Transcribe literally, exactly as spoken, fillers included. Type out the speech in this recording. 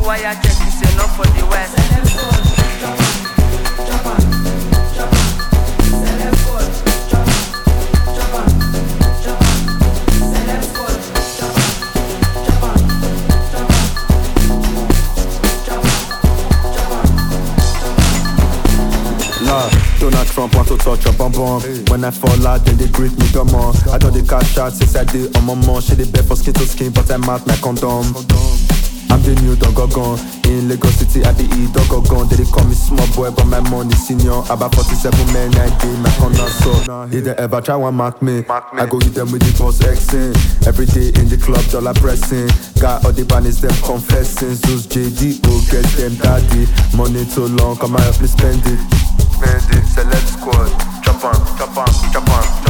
wire check, you say not for the west. Donald Trump want to touch up on bomb. When I fall out, then they greet me, come on. I don't dey cash out since I did on my mom. She dey beg for skin to skin, but I'm out my condom. I'm the new Dogogon. In Lagos City, I dey eat Dogogon. They dey call me small boy, but my money senior. About forty-seven men, I dey my corner, so if they ever try one mark me, I go hit them with the boss Xing. Every day in the club, dollar pressing. Got all the banners, them confessing. Zeus J D O, get them daddy. Money too long, come on, help me spend it. Spend it, select squad. Chop on, chop on, chop on.